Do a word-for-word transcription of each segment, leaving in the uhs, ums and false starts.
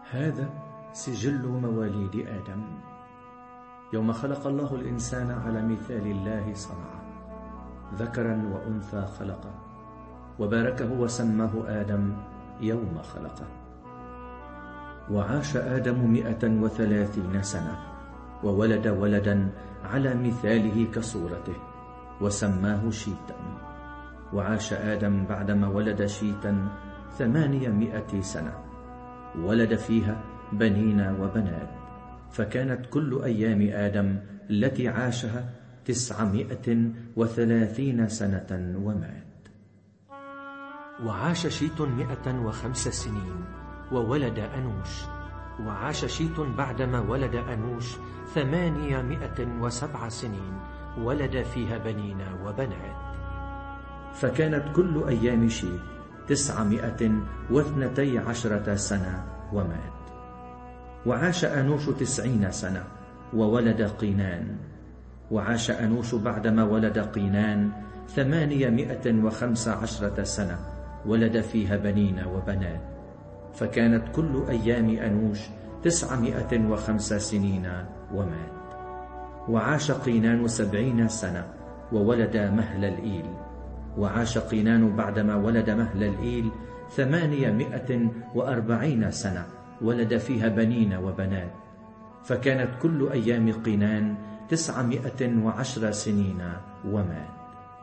هذا سجل مواليد آدم. يوم خلق الله الإنسان على مثال الله صنعه، ذكرا وأنثى خلقه، وباركه وسماه آدم يوم خلقه. وعاش آدم مئة وثلاثين سنة، وولد ولدا على مثاله كصورته، وسماه شيتا. وعاش آدم بعدما ولد شيتا ثمانمائة سنة، ولد فيها بنين وبنات، فكانت كل أيام آدم التي عاشها تسعمائة وثلاثين سنة ومات. وعاش شيت مئة وخمس سنين، وولد أنوش. وعاش شيت بعدما ولد أنوش ثمانمائة وسبع سنين، ولد فيها بنين وبنات، فكانت كل أيام شيت تسعمائة واثنتي عشرة سنة ومات. وعاش أنوش تسعين سنة، وولد قينان. وعاش أنوش بعدما ولد قينان ثمانمائة وخمس عشرة سنة، ولد فيها بنين وبنات، فكانت كل أيام أنوش تسعمائة وخمس سنين ومات. وعاش قينان سبعين سنة، وولد مهللئيل. وعاش قينان بعدما ولد مهللئيل ثمانمائة وأربعين سنة، ولد فيها بنين وبنات، فكانت كل أيام قينان تسعمائة وعشر سنين ومات.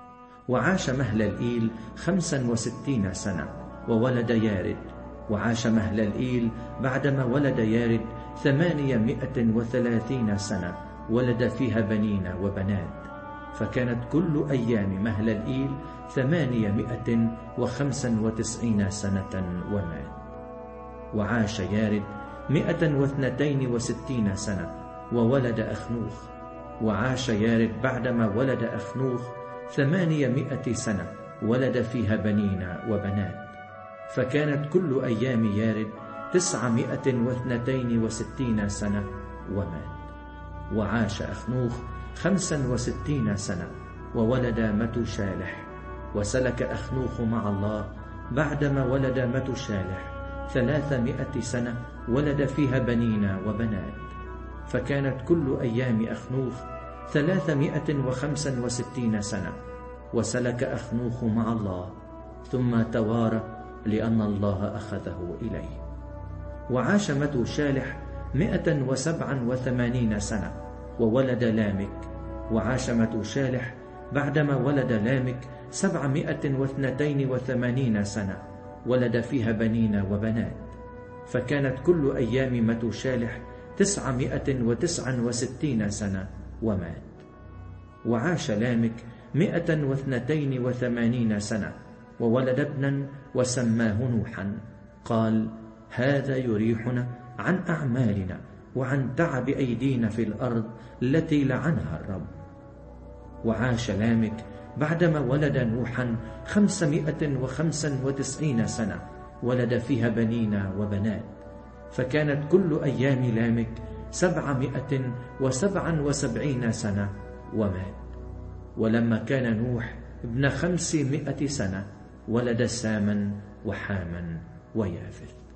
وعاش مهللئيل خمسا وستين سنة، وولد يارد. وعاش مهللئيل بعدما ولد يارد ثمانمائة وثلاثين سنة، ولد فيها بنين وبنات، فكانت كل أيام مهللئيل ثمانمائة وخمسا وتسعين سنة ومات. وعاش يارد مئة واثنتين وستين سنة، وولد أخنوخ. وعاش يارد بعدما ولد أخنوخ ثمانمائة سنة، ولد فيها بنين وبنات، فكانت كل أيام يارد تسعمائة واثنتين وستين سنة ومات. وعاش أخنوخ خمسا وستين سنة، وولد متوشالح. وسلك أخنوخ مع الله بعدما ولد متوشالح ثلاثمائة سنة، ولد فيها بنين وبنات، فكانت كل أيام أخنوخ ثلاثمائة وخمسا وستين سنة. وسلك أخنوخ مع الله، ثم توارى لأن الله أخذه إليه. وعاش متوشالح مئة وسبعا وثمانين سنة، وولد لامك. وعاش متوشالح بعدما ولد لامك سبعمائة واثنتين وثمانين سنة، ولد فيها بنين وبنات، فكانت كل أيام متوشالح تسعمائة وتسعا وستين سنة ومات. وعاش لامك مئة واثنتين وثمانين سنة، وولد ابنا وسماه نوحا، قال: هذا يريحنا عن أعمالنا وعن تعب أيدينا في الأرض التي لعنها الرب. وعاش لامك بعدما ولد نوحا خمسمائة وخمسا وتسعين سنة، ولد فيها بنين وبنات، فكانت كل أيام لامك سبعمائة وسبعا وسبعين سنة ومات. ولما كان نوح ابن خمسمائة سنة، ولد ساما وحاما ويافث.